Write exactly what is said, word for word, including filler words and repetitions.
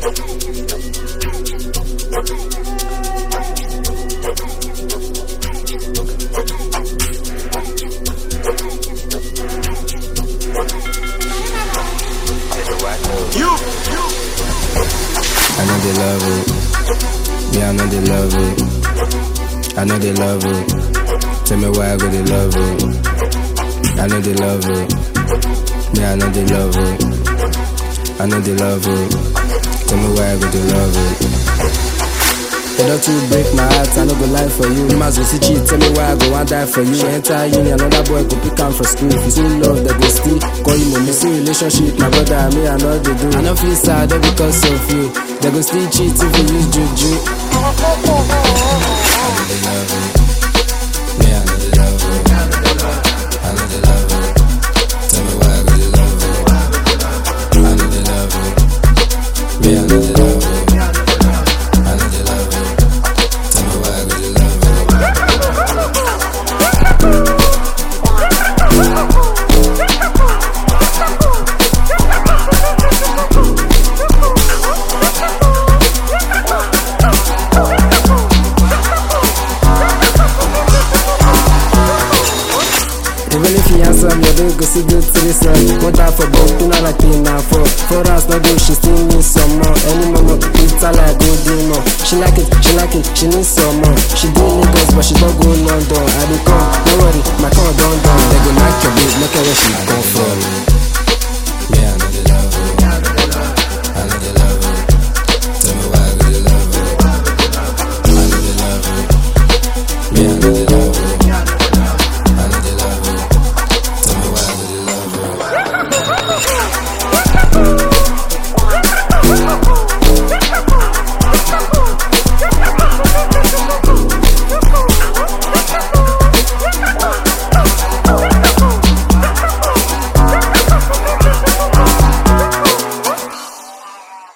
I know they love it. Yeah, I know they love it. I know they love it. Tell me why I go they love it. I know they love it. Yeah, I know they love it. I know they love it. Tell me why I go they love it. They don't you break my heart, I no go lie for you. You must go see cheat, tell me why I go and die for you. She enter uni, another boy go pick am for school. If you see love, they go still call you mommy. See relationship, my brother and me, I know they do. I no feel sad all because of you. They go still cheat if you use juju. I know they love it. Yeah, I know they love it. I know they love it. Tell me why I go they love it. I know they love it. Yeah, I know they love it. Even if you handsome, you don't go see good to this one. One time for both, two not like three now four. Four hours no go, she still needs some more. Any moment, it's all like go do more. She like it, she like it, she needs some more. She do Lagos, but she don't go London. I do come,